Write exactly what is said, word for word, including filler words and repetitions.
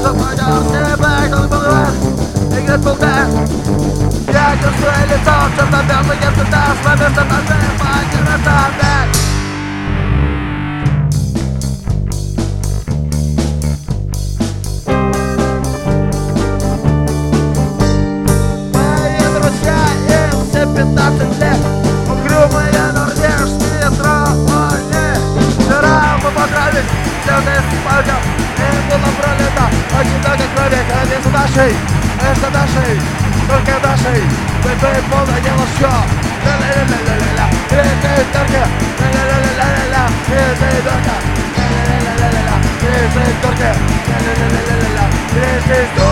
Играет полтар. Я чувствую лицо в черно-белых цветах. С вами становится по-геротам. Мои друзья, им все пятнадцать лет. Угрюмые норвежские тролли. Вчера мы подрались, темный спальня. И было пролито очень много крови. Крови за нашей, это нашей, только нашей. Выпьет полное дело все. Ля-ля-ля-ля-ля-ля. Это только. Ля-ля-ля-ля-ля-ля. Это только. Ля-ля-ля-ля-ля-ля. Это только. Ля-ля-ля-ля-ля-ля. Это только.